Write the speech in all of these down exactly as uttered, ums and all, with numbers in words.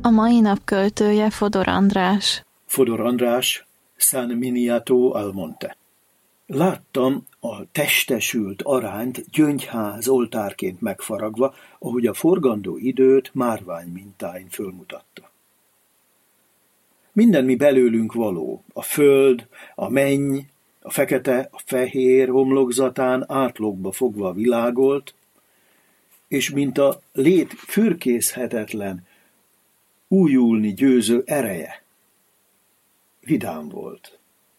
A mai nap költője Fodor András. Fodor András, San Miniato al Monte. Láttam a testesült arányt gyöngyház oltárként megfaragva, ahogy a forgandó időt márvány mintáin fölmutatta. Minden, mi belőlünk való, a föld, a menny, a fekete, a fehér homlokzatán átlókba fogva világolt, és mint a lét fürkészhetetlen, újulni győző ereje, vidám volt.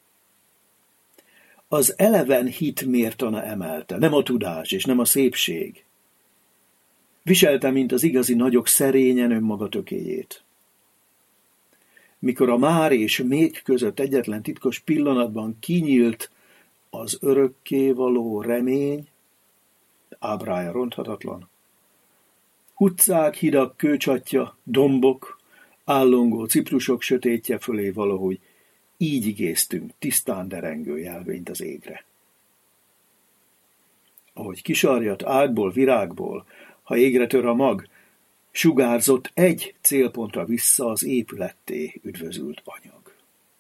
Az eleven hit mértana emelte, nem a tudás és nem a szépség. Viselte, mint az igazi nagyok szerényen önmaga tökéjét. Mikor a már és még között egyetlen titkos pillanatban kinyílt az örökkévaló remény, ábrája ronthatatlan, utcák, hidak, kőcsatja, dombok, állongó ciprusok sötétje fölé valahogy így igéztünk tisztán derengő jelvényt az égre. Ahogy kisarjat ágból, virágból, ha égre tör a mag, sugárzott egy célpontra vissza az épületté üdvözült anyag.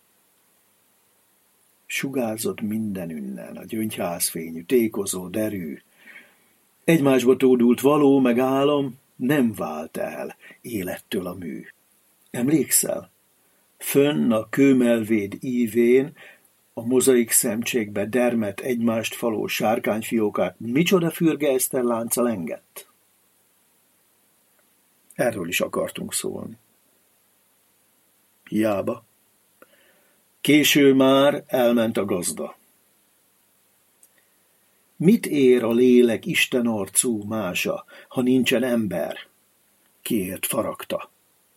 Sugárzott mindenünnen a gyöngyházfényű, tékozó derű. Egymásba tódult való meg álom, nem vált el élettől a mű. Emlékszel? Fönn a kőmelvéd ívén, a mozaik szemcsékbe dermet egymást faló sárkányfiókát micsoda fürge eszterlánca lengett? Erről is akartunk szólni. Hiába. Késő már elment a gazda. Mit ér a lélek istenarcú mása, ha nincsen ember? Kiért faragta?